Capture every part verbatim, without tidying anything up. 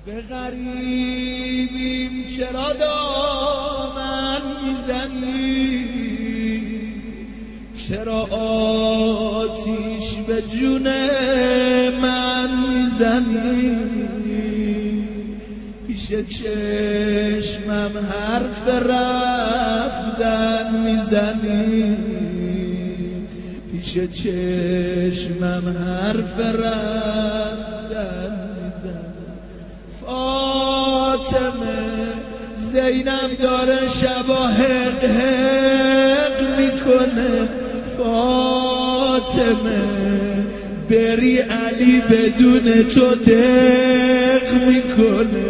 به غریبیم چرا دامن میزنی، چرا آتیش به جون من میزنی، پیش چشمم حرف رفتن میزنی، پیش چشمم حرف رفتن میزنی. فاطمه زینب داره شبا حق حق میکنه، فاطمه بری علی بدون تو دق میکنه،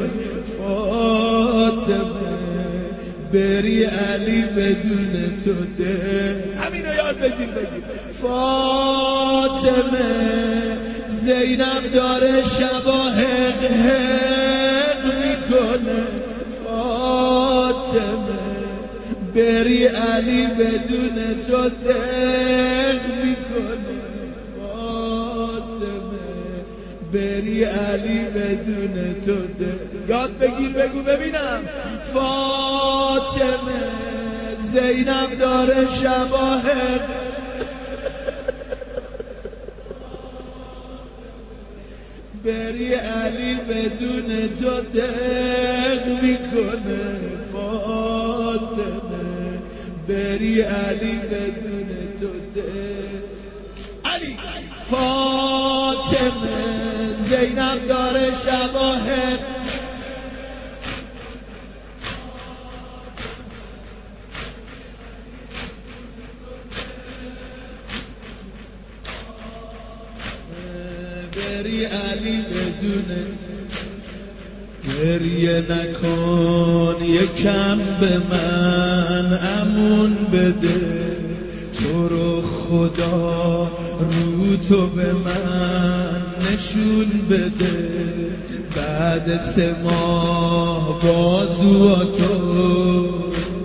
فاطمه بری علی بدون تو دق. همینو یاد بگیر بگیر. فاطمه زینب داره شبا حق حق میکنه، فاطمه بری علی بدون تو دق میکنه، فاطمه بری علی بدون تو دق. یاد بگیر بگو ببینم. فاطمه زینب داره شبا حق بری علی بدون تو دق میکنه، فاطمه بری علی بدون تو دق. علی فاطمه زینب داره شبا حق بری علی بدونه. گریه نکن یکم به من امون بده، تو رو خدا رو تو به من نشون بده، بعد سه ماه بازواتو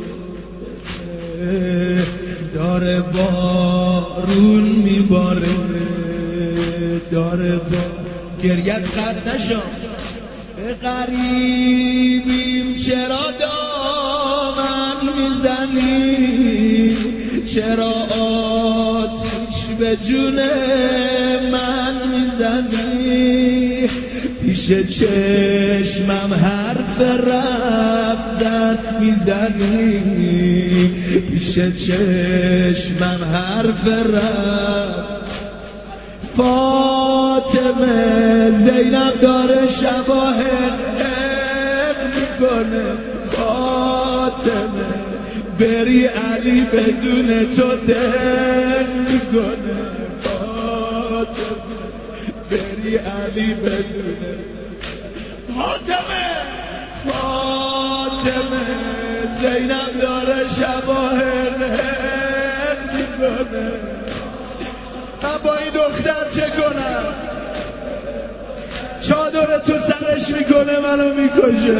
داره بارون میباره، داره با گریت قد نشم. به غریبیم چرا دامن میزنی، چرا آتیش به جون من میزنی، پیش چشمم حرف رفتن میزنی، پیش چشمم حرف رفتن. فاطمه زینب داره شبا حق حق میکنه، فاطمه بری علی بدون تو دق میکنه، فاطمه بری علی بدون. فاطمه فاطمه زینب داره شبا حق حق میکنه. من با این دختر چه کنم؟ چادر تو سرش میکنه منو میکشه.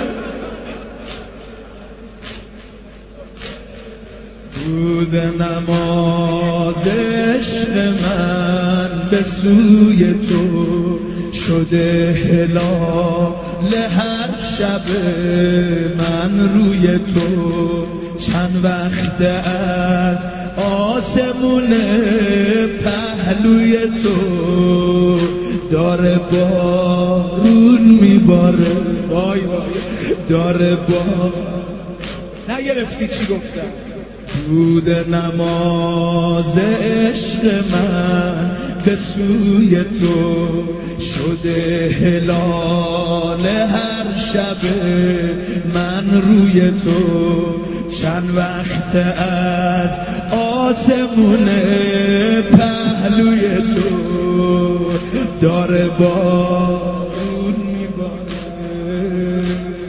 بود نماز عشق من به سوی تو شده هلال هر شب من روی تو، چند وقت از آسمون پهلوی تو داره بارون میباره، وای وای داره بارون. نگرفتی چی گفتم؟ بود نماز عشق من به سوی تو شده هلال هر شب من روی تو، چند وقت از آسمون پهلوی تو داره بارون میباره،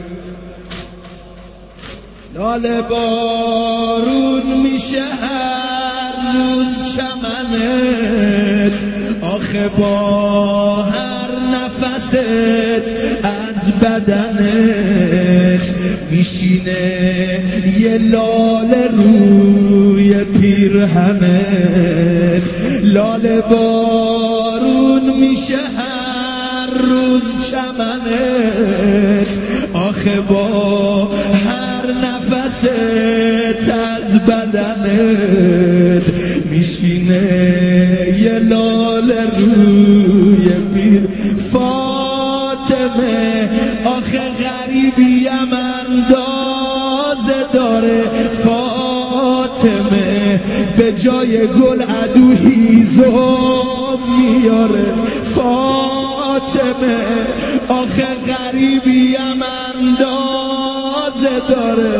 لاله بارون میشه هر روز چمنت، آخه با هر نفست از بدنت میشینه یه لاله روی پیرهنت، لاله بارون میشه هر روز چمنت، آخه با هر نفست از بدنت میشینه یه لاله روی پیر فاطمه. آخه غریبیم اندازه داره فاطمه، به جای گل عدو هیزم میاره فاطمه. آخه غریبیم اندازه داره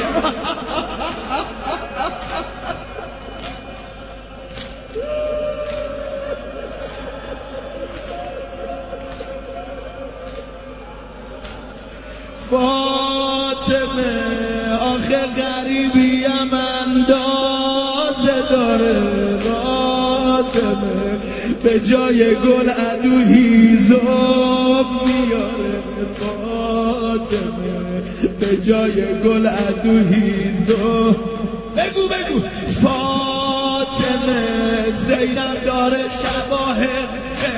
فاطمه. آخه غریبیم اندازه داره فاطمه، به جای گل عدو هیزم میاره فاطمه، به جای گل عدو هیزم. بگو بگو فاطمه. زینب داره شواهد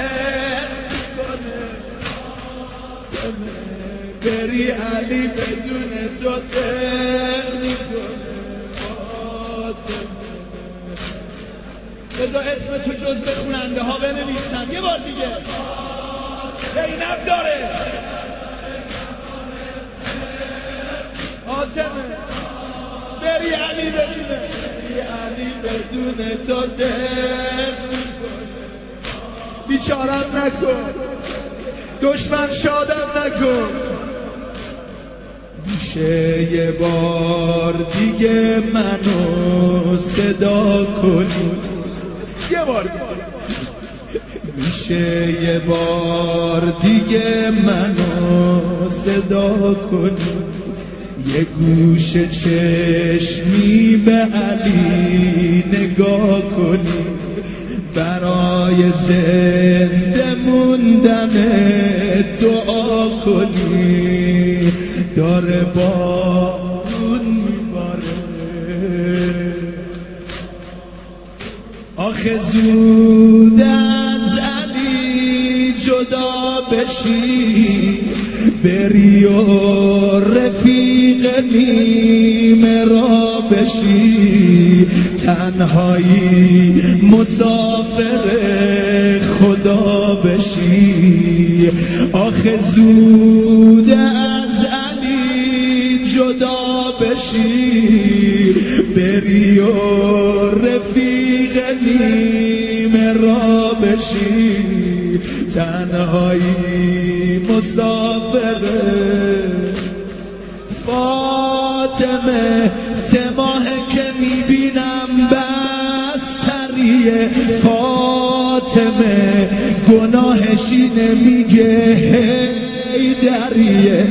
بری علی بدون تو تغنی کنه فاطمه. بذار اسم تو جزو خوننده ها بنویسن یه بار دیگه. زینب داره فاطمه، بری علی بدونه، بری علی بدون تو تغنی کنه. بیچارم نکن، دشمن شادم نکن. میشه یه بار دیگه منو صدا کنی، یه بار میشه یه بار دیگه منو صدا کنی. یه گوش چشمی به علی نگاه کنی، برای زنده موندن دعا کنی. داره بارون میباره آخه زود از علی جدا بشی، بری و رفیق نیمه را بشی. تنهایی مسافر خدا بشی. آخه زود از علی جدا بشی، بری و رفیق نیمه را بشی. تنهایی مسافر فاطمه. سه ماه که میبینم بستریه فاطمه، گناهشی نمیگه هی دریه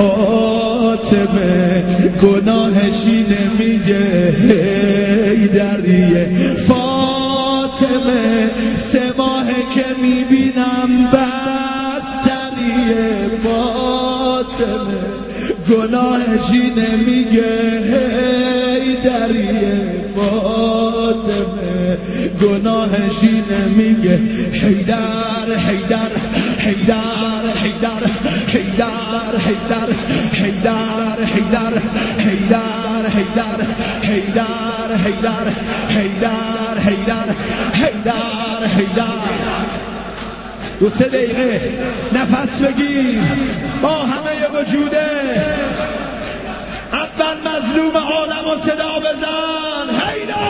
فاطمه، گناهشی نمیگه هی دریه فاطمه. سه ماه که میبینم بستریه فاطمه، گناهشی نمیگه هی دریه فاطمه، گناهشی نمیگه حیدر حیدر حیدر حیدر حیدر حیدر حیدر حیدر حیدر حیدر حیدر حیدر حیدر حیدر حیدر حیدر. دو سه دقیقه نفس بگیر با همه وجوده. اول مظلوم عالم و صدا بزن حیدر.